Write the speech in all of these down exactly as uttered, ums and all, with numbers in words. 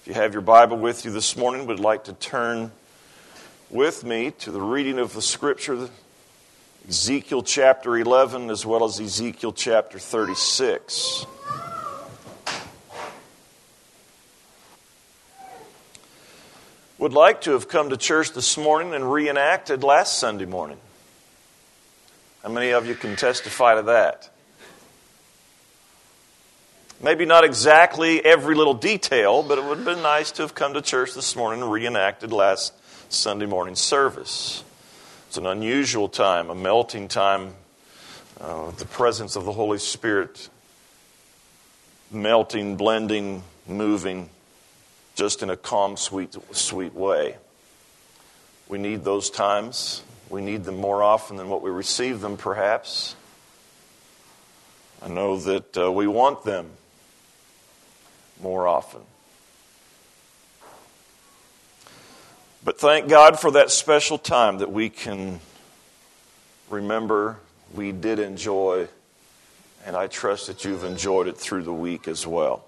If you have your Bible with you this morning, would like to turn with me to the reading of the Scripture, Ezekiel chapter eleven, as well as Ezekiel chapter thirty-six. Would like to have come to church this morning and reenacted last Sunday morning. How many of you can testify to that? Maybe not exactly every little detail, but it would have been nice to have come to church this morning and reenacted last Sunday morning service. It's an unusual time, a melting time, uh, the presence of the Holy Spirit melting, blending, moving, just in a calm, sweet, sweet way. We need those times. We need them more often than what we receive them, perhaps. I know that uh, we want them more often. But thank God for that special time that we can remember we did enjoy, and I trust that you've enjoyed it through the week as well.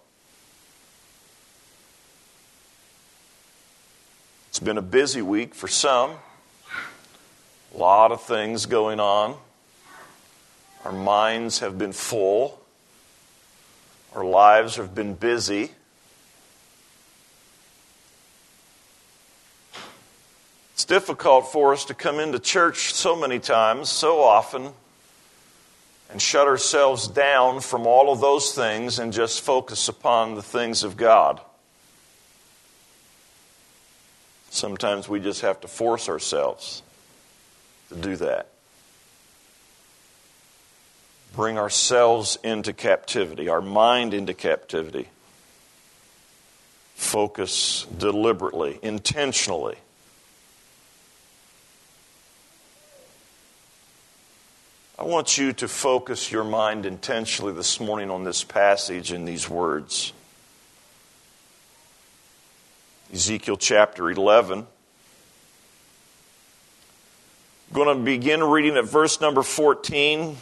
It's been a busy week for some. A lot of things going on. Our minds have been full. Our lives have been busy. It's difficult for us to come into church so many times, so often, and shut ourselves down from all of those things and just focus upon the things of God. Sometimes we just have to force ourselves to do that. Bring ourselves into captivity, our mind into captivity. Focus deliberately, intentionally. I want you to focus your mind intentionally this morning on this passage and these words. Ezekiel chapter eleven. I'm going to begin reading at verse number fourteen,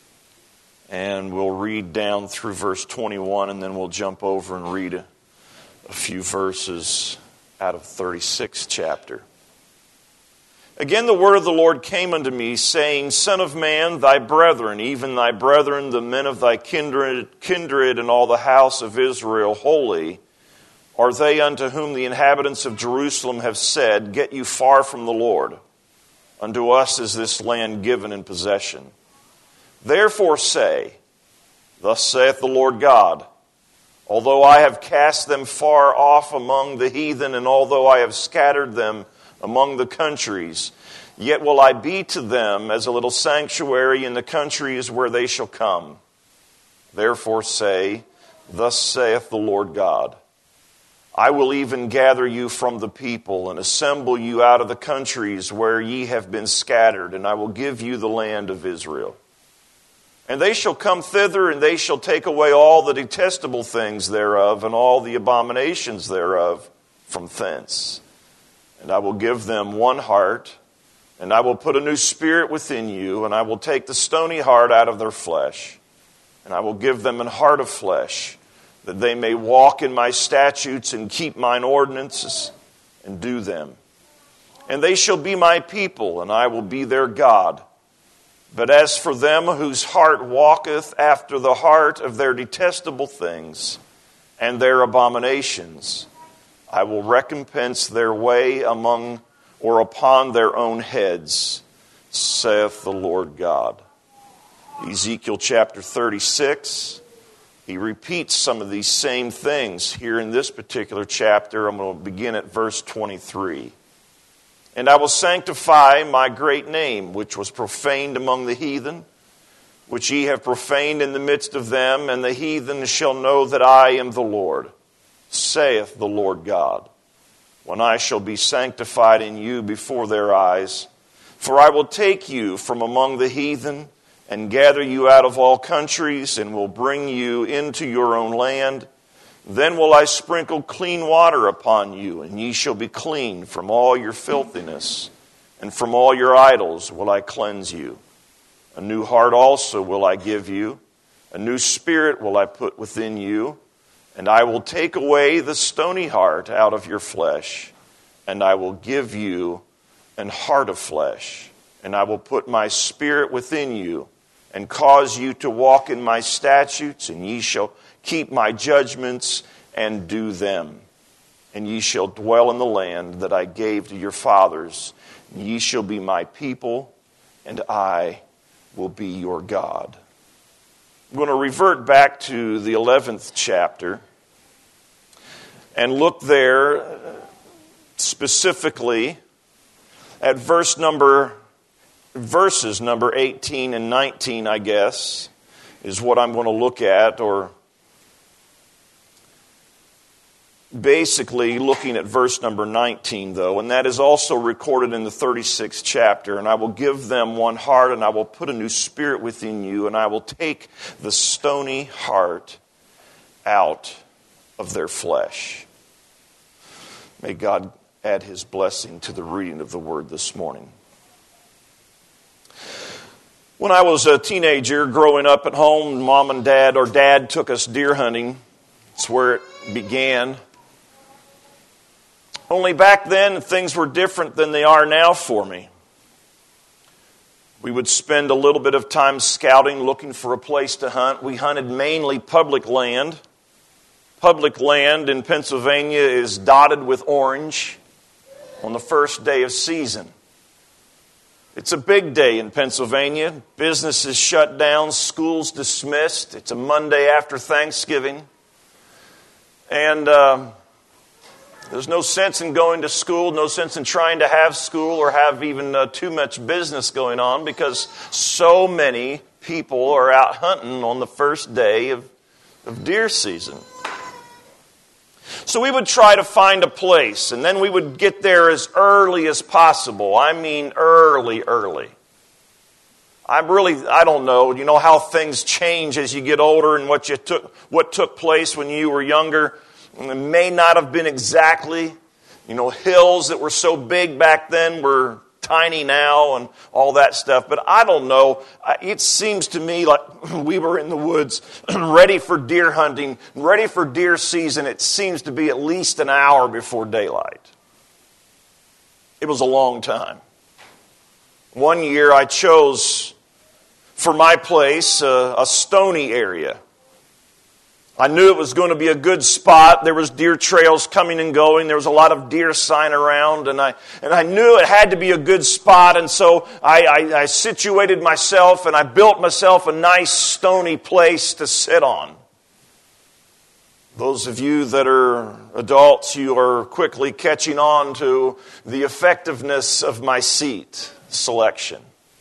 and we'll read down through verse twenty-one, and then we'll jump over and read a, a few verses out of thirty-sixth chapter. Again the word of the Lord came unto me, saying, Son of man, thy brethren, even thy brethren, the men of thy kindred, kindred and all the house of Israel, holy, are they unto whom the inhabitants of Jerusalem have said, Get you far from the Lord. Unto us is this land given in possession. Therefore say, Thus saith the Lord God, Although I have cast them far off among the heathen, and although I have scattered them among the countries, yet will I be to them as a little sanctuary in the countries where they shall come. Therefore say, Thus saith the Lord God, I will even gather you from the people and assemble you out of the countries where ye have been scattered, and I will give you the land of Israel. And they shall come thither, and they shall take away all the detestable things thereof, and all the abominations thereof from thence. And I will give them one heart, and I will put a new spirit within you, and I will take the stony heart out of their flesh, and I will give them an heart of flesh, that they may walk in my statutes and keep mine ordinances and do them. And they shall be my people, and I will be their God. But as for them whose heart walketh after the heart of their detestable things and their abominations, I will recompense their way among or upon their own heads, saith the Lord God. Ezekiel chapter thirty-six. He repeats some of these same things here in this particular chapter. I'm going to begin at verse twenty-three. And I will sanctify my great name, which was profaned among the heathen, which ye have profaned in the midst of them, and the heathen shall know that I am the Lord, saith the Lord God, when I shall be sanctified in you before their eyes. For I will take you from among the heathen, and gather you out of all countries, and will bring you into your own land. Then will I sprinkle clean water upon you, and ye shall be clean from all your filthiness, and from all your idols will I cleanse you. A new heart also will I give you, a new spirit will I put within you, And I will take away the stony heart out of your flesh, and I will give you an heart of flesh. And I will put my spirit within you, and cause you to walk in my statutes, and ye shall keep my judgments and do them. And ye shall dwell in the land that I gave to your fathers. And ye shall be my people, and I will be your God. I'm going to revert back to the eleventh chapter and look there specifically at verse number, verses number eighteen and nineteen, I guess, is what I'm going to look at, or basically looking at verse number nineteen, though, and that is also recorded in the thirty-sixth chapter. And I will give them one heart, and I will put a new spirit within you, and I will take the stony heart out of their flesh. May God add His blessing to the reading of the Word this morning. When I was a teenager growing up at home, Mom and Dad, or Dad took us deer hunting. It's where it began. Only back then, things were different than they are now for me. We would spend a little bit of time scouting, looking for a place to hunt. We hunted mainly public land. Public land in Pennsylvania is dotted with orange on the first day of season. It's a big day in Pennsylvania. Businesses shut down, schools dismissed. It's a Monday after Thanksgiving. And um, there's no sense in going to school, no sense in trying to have school or have even uh, too much business going on, because so many people are out hunting on the first day of, of deer season. So we would try to find a place, and then we would get there as early as possible. I mean early, early. I'm really, I don't know, you know how things change as you get older, and what you took, what took place when you were younger. And it may not have been exactly, you know, hills that were so big back then were tiny now and all that stuff. But I don't know. It seems to me like we were in the woods ready for deer hunting, ready for deer season. It seems to be at least an hour before daylight. It was a long time. One year I chose for my place a, a stony area. I knew it was going to be a good spot. There was deer trails coming and going. There was a lot of deer sign around, and I and I knew it had to be a good spot. And so I, I, I situated myself, and I built myself a nice stony place to sit on. Those of you that are adults, you are quickly catching on to the effectiveness of my seat selection.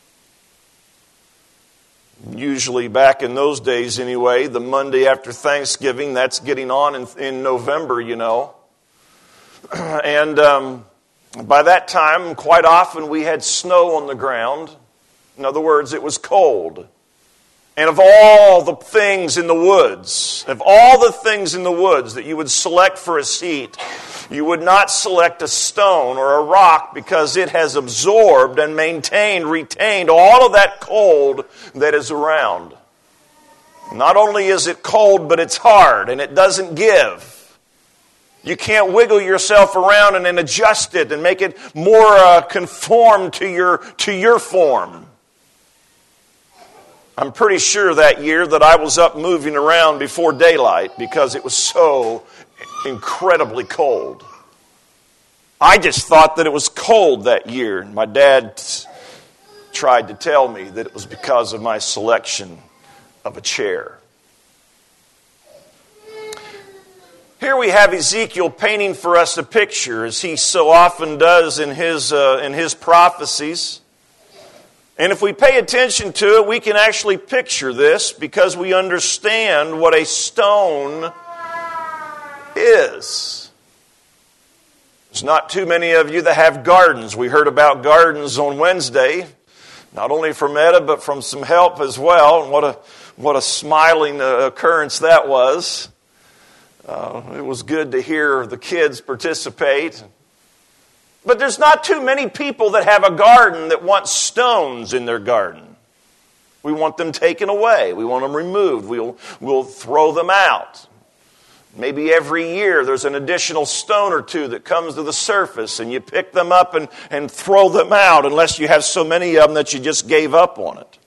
Usually back in those days anyway, the Monday after Thanksgiving, that's getting on in, in November, you know. And um, by that time, quite often we had snow on the ground. In other words, it was cold. And of all the things in the woods, of all the things in the woods that you would select for a seat, you would not select a stone or a rock, because it has absorbed and maintained, retained all of that cold that is around. Not only is it cold, but it's hard and it doesn't give. You can't wiggle yourself around and then adjust it and make it more uh, conform to your, to your form. I'm pretty sure that year that I was up moving around before daylight because it was so incredibly cold. I just thought that it was cold that year. My dad tried to tell me that it was because of my selection of a chair. Here we have Ezekiel painting for us a picture, as he so often does in his uh, in his prophecies. And if we pay attention to it, we can actually picture this, because we understand what a stone is. There's not too many of you that have gardens. We heard about gardens on Wednesday, not only from Etta, but from some help as well. And what a what a smiling occurrence that was. Uh, it was good to hear the kids participate. But there's not too many people that have a garden that want stones in their garden. We want them taken away. We want them removed. We'll, we'll throw them out. Maybe every year there's an additional stone or two that comes to the surface, and you pick them up and, and throw them out, unless you have so many of them that you just gave up on it.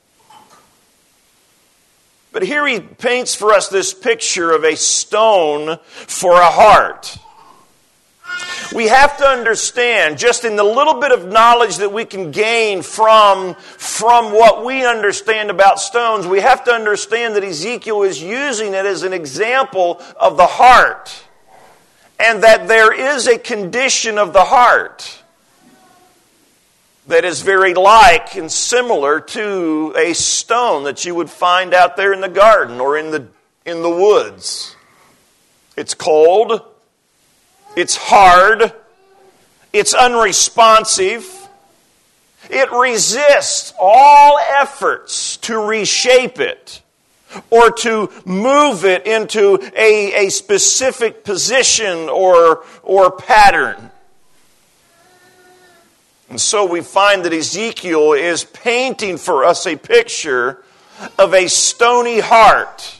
But here he paints for us this picture of a stone for a heart. We have to understand, just in the little bit of knowledge that we can gain from, from what we understand about stones, we have to understand that Ezekiel is using it as an example of the heart, and that there is a condition of the heart that is very like and similar to a stone that you would find out there in the garden or in the, in the woods. It's cold. It's hard. It's unresponsive. It resists all efforts to reshape it or to move it into a, a specific position or, or pattern. And so we find that Ezekiel is painting for us a picture of a stony heart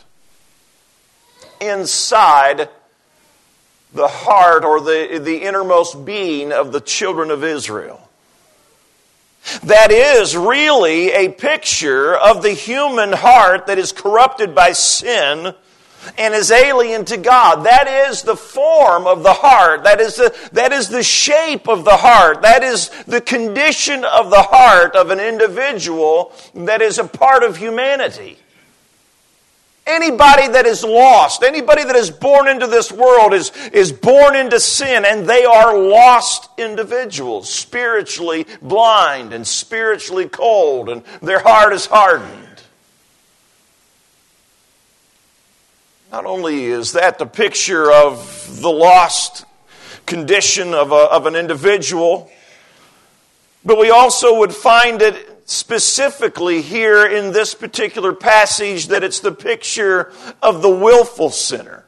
inside the heart or the, the innermost being of the children of Israel. That is really a picture of the human heart that is corrupted by sin and is alien to God. That is the form of the heart. That is the, that is the shape of the heart. That is the condition of the heart of an individual that is a part of humanity. Anybody that is lost, anybody that is born into this world is, is born into sin, and they are lost individuals, spiritually blind and spiritually cold, and their heart is hardened. Not only is that the picture of the lost condition of, a, of an individual, but we also would find it specifically here in this particular passage that it's the picture of the willful sinner.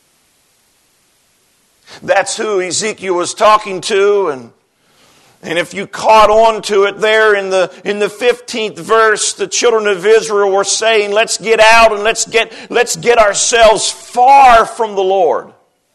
That's who Ezekiel was talking to, and and if you caught on to it there in the in the fifteenth verse, the children of Israel were saying, "Let's get out and let's get let's get ourselves far from the Lord."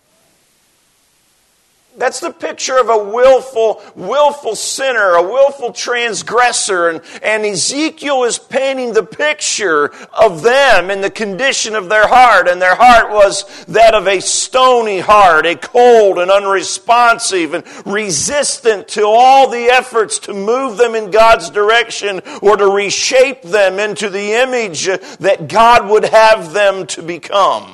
That's the picture of a willful, willful sinner, a willful transgressor. And, and Ezekiel is painting the picture of them in the condition of their heart. And their heart was that of a stony heart, a cold and unresponsive and resistant to all the efforts to move them in God's direction or to reshape them into the image that God would have them to become.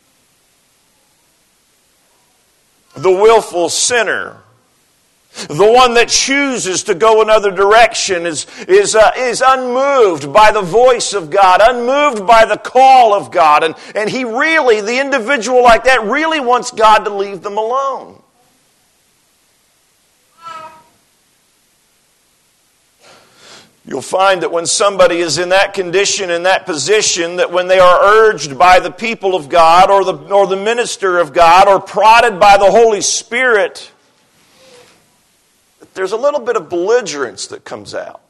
The willful sinner, the one that chooses to go another direction, is, is, uh, is unmoved by the voice of God, unmoved by the call of God. And, and he really, the individual like that, really wants God to leave them alone. You'll find that when somebody is in that condition, in that position, that when they are urged by the people of God or the, or the minister of God or prodded by the Holy Spirit, there's a little bit of belligerence that comes out.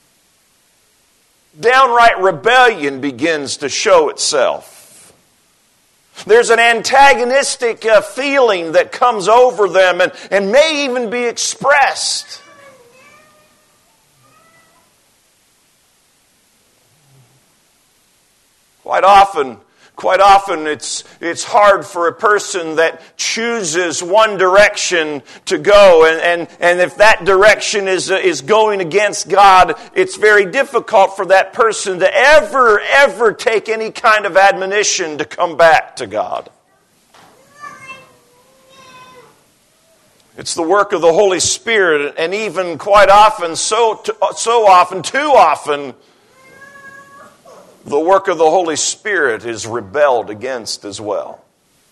Downright rebellion begins to show itself. There's an antagonistic uh, feeling that comes over them and, and may even be expressed. Quite often, quite often it's, it's hard for a person that chooses one direction to go, and, and, and if that direction is, is going against God, it's very difficult for that person to ever, ever take any kind of admonition to come back to God. It's the work of the Holy Spirit, and even quite often, so, so often, too often, the work of the Holy Spirit is rebelled against as well.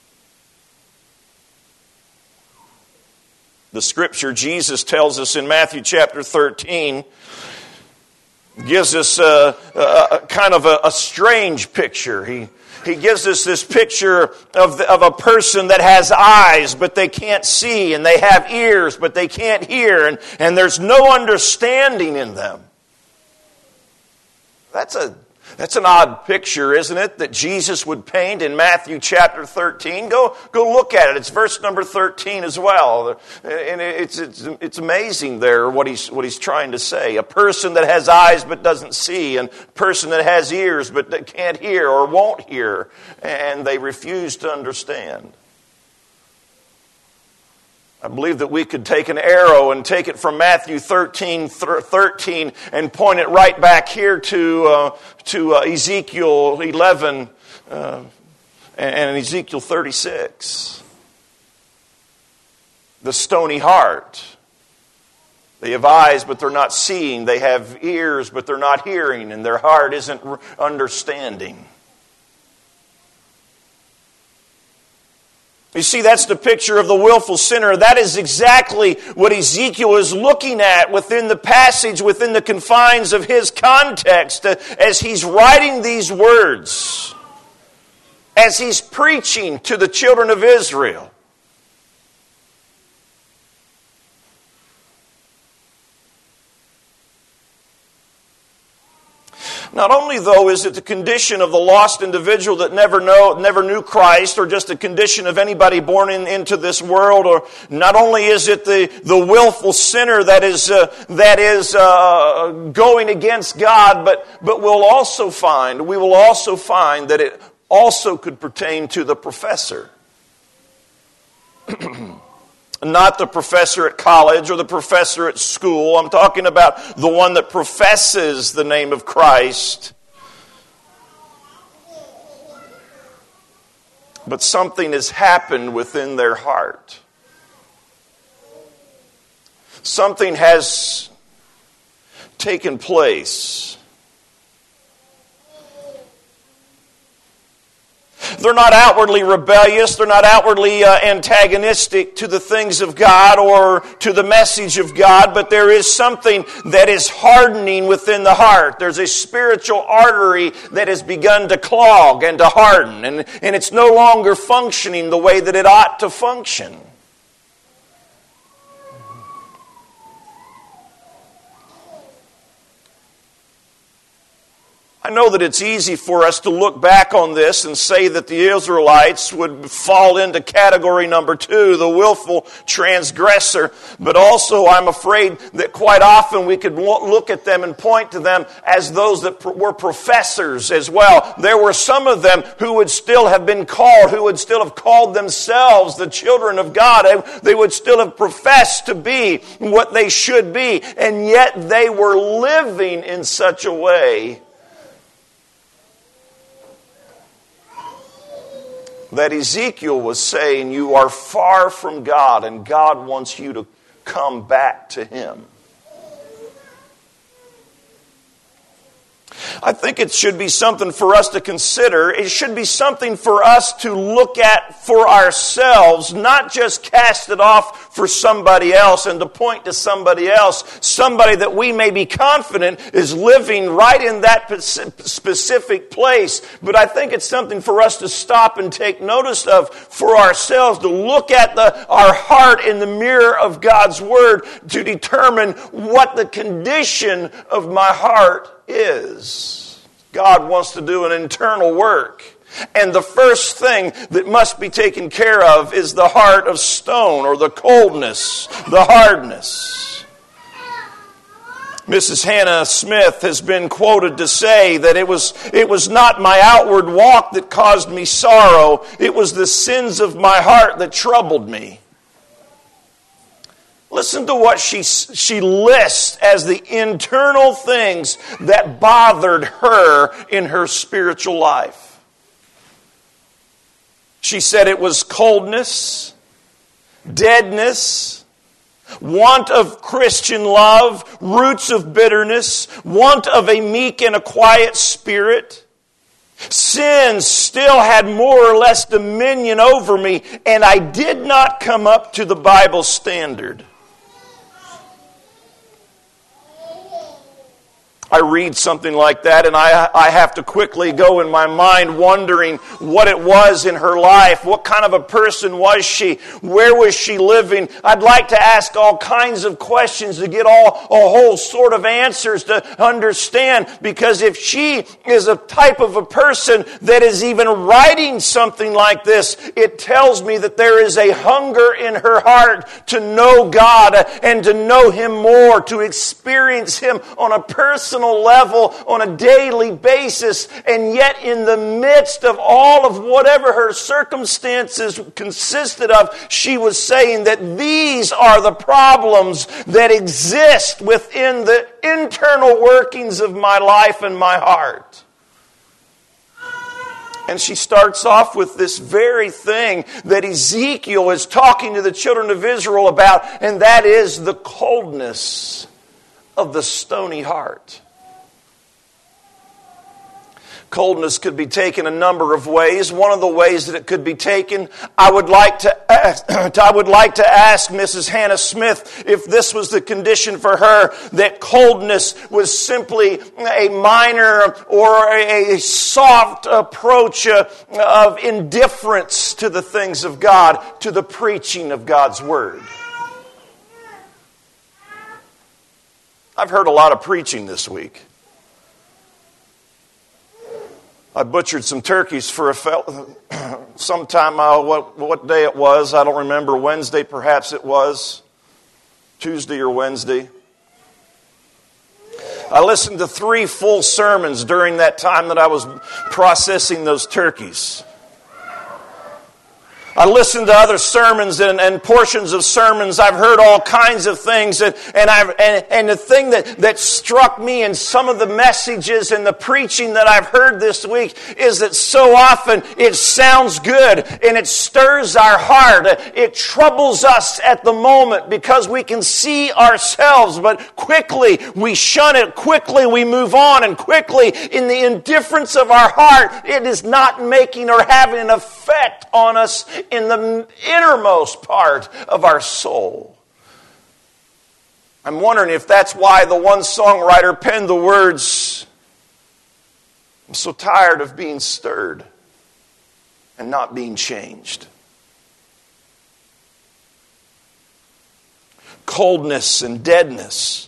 The scripture, Jesus tells us in Matthew chapter thirteen, gives us a, a, a kind of a, a strange picture. He, he gives us this picture of, the, of a person that has eyes, but they can't see, and they have ears, but they can't hear, and, and there's no understanding in them. That's a That's an odd picture, isn't it, that Jesus would paint in Matthew chapter thirteen? Go, go look at it. It's verse number thirteen as well. And it's, it's, it's amazing there what he's, what he's trying to say. A person that has eyes but doesn't see, and a person that has ears but that can't hear or won't hear, and they refuse to understand. I believe that we could take an arrow and take it from Matthew thirteen, thirteen and point it right back here to uh, to uh, Ezekiel eleven uh, and Ezekiel thirty-six. The stony heart. They have eyes, but they're not seeing. They have ears, but they're not hearing, and their heart isn't understanding. You see, that's the picture of the willful sinner. That is exactly what Ezekiel is looking at within the passage, within the confines of his context, uh, as he's writing these words, as he's preaching to the children of Israel. Not only, though, is it the condition of the lost individual that never know, never knew Christ, or just a condition of anybody born in, into this world, or not only is it the, the willful sinner that is uh, that is uh, going against God, but but we'll also find we will also find that it also could pertain to the professor. Not the professor at college or the professor at school. I'm talking about the one that professes the name of Christ. But something has happened within their heart. Something has taken place. They're not outwardly rebellious. They're not outwardly uh, antagonistic to the things of God or to the message of God, but there is something that is hardening within the heart. There's a spiritual artery that has begun to clog and to harden, and, and it's no longer functioning the way that it ought to function. I know that it's easy for us to look back on this and say that the Israelites would fall into category number two, the willful transgressor. But also I'm afraid that quite often we could look at them and point to them as those that were professors as well. There were some of them who would still have been called, who would still have called themselves the children of God. They would still have professed to be what they should be. And yet they were living in such a way that Ezekiel was saying, you are far from God, and God wants you to come back to Him. I think it should be something for us to consider. It should be something for us to look at for ourselves, not just cast it off for somebody else and to point to somebody else, somebody that we may be confident is living right in that specific place. But I think it's something for us to stop and take notice of for ourselves, to look at the, our heart in the mirror of God's Word to determine what the condition of my heart is. God wants to do an internal work. And the first thing that must be taken care of is the heart of stone, or the coldness, the hardness. Missus Hannah Smith has been quoted to say that it was, it was not my outward walk that caused me sorrow, it was the sins of my heart that troubled me. Listen to what she, she lists as the internal things that bothered her in her spiritual life. She said it was coldness, deadness, want of Christian love, roots of bitterness, want of a meek and a quiet spirit. Sin still had more or less dominion over me, and I did not come up to the Bible standard. I read something like that and I, I have to quickly go in my mind wondering what it was in her life. What kind of a person was she? Where was she living? I'd like to ask all kinds of questions to get all a whole sort of answers to understand. Because if she is a type of a person that is even writing something like this, it tells me that there is a hunger in her heart to know God and to know Him more, to experience Him on a personal level on a daily basis. And yet in the midst of all of whatever her circumstances consisted of, she was saying that these are the problems that exist within the internal workings of my life and my heart. And she starts off with this very thing that Ezekiel is talking to the children of Israel about, and that is the coldness of the stony heart. Coldness could be taken a number of ways. One of the ways that it could be taken, I would like to ask, I would like to ask Missus Hannah Smith if this was the condition for her, that coldness was simply a minor or a soft approach of indifference to the things of God, to the preaching of God's Word. I've heard a lot of preaching this week. I butchered some turkeys for a fellow sometime, uh, what, what day it was, I don't remember, Wednesday perhaps it was, Tuesday or Wednesday. I listened to three full sermons during that time that I was processing those turkeys. I listened to other sermons and, and portions of sermons. I've heard all kinds of things. And, and, I've, and, and the thing that, that struck me in some of the messages and the preaching that I've heard this week is that so often it sounds good and it stirs our heart. It troubles us at the moment because we can see ourselves, but quickly we shun it. Quickly we move on, and quickly in the indifference of our heart, it is not making or having an effect on us in the innermost part of our soul. I'm wondering if that's why the one songwriter penned the words, "I'm so tired of being stirred and not being changed." Coldness and deadness.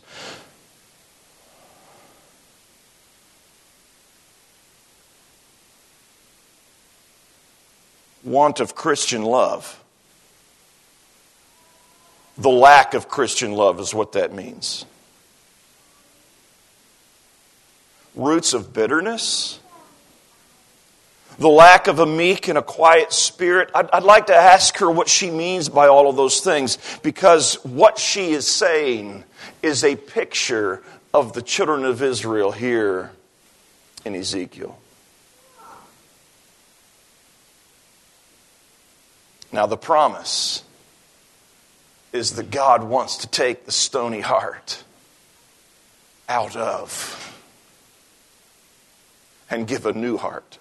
Want of Christian love. The lack of Christian love is what that means. Roots of bitterness. The lack of a meek and a quiet spirit. I'd, I'd like to ask her what she means by all of those things, because what she is saying is a picture of the children of Israel here in Ezekiel. Now, the promise is that God wants to take the stony heart out of and give a new heart.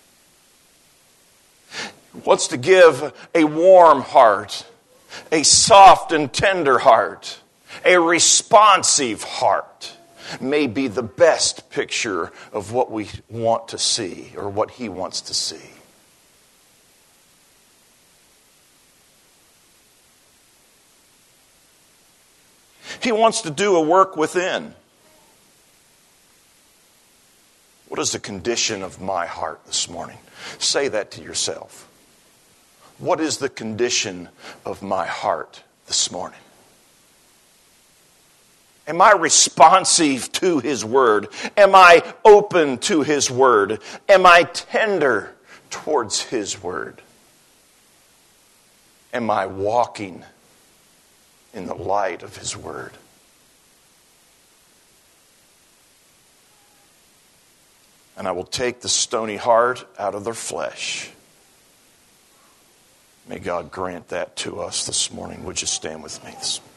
He wants to give a warm heart, a soft and tender heart, a responsive heart. May be the best picture of what we want to see, or what He wants to see. He wants to do a work within. What is the condition of my heart this morning? Say that to yourself. What is the condition of my heart this morning? Am I responsive to His Word? Am I open to His Word? Am I tender towards His Word? Am I walking in the light of His Word? And I will take the stony heart out of their flesh. May God grant that to us this morning. Would you stand with me?